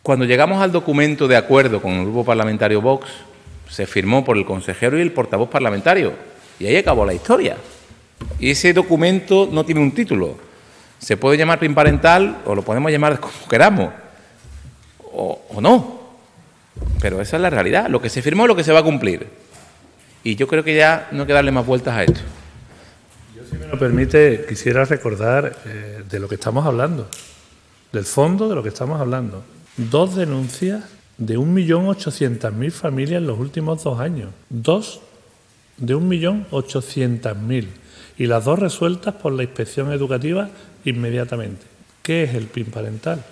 Cuando llegamos al documento de acuerdo con el grupo parlamentario Vox, se firmó por el consejero y el portavoz parlamentario, y ahí acabó la historia. Y ese documento no tiene un título. Se puede llamar PIN parental o lo podemos llamar como queramos, o no. Pero esa es la realidad. Lo que se firmó es lo que se va a cumplir. Y yo creo que ya no hay que darle más vueltas a esto. Yo, si me lo permite, quisiera recordar de lo que estamos hablando, del fondo de lo que estamos hablando. 2 denuncias de 1.800.000 familias en los últimos 2 años. 2 de 1.800.000. Y las 2 resueltas por la inspección educativa inmediatamente. ¿Qué es el PIN parental?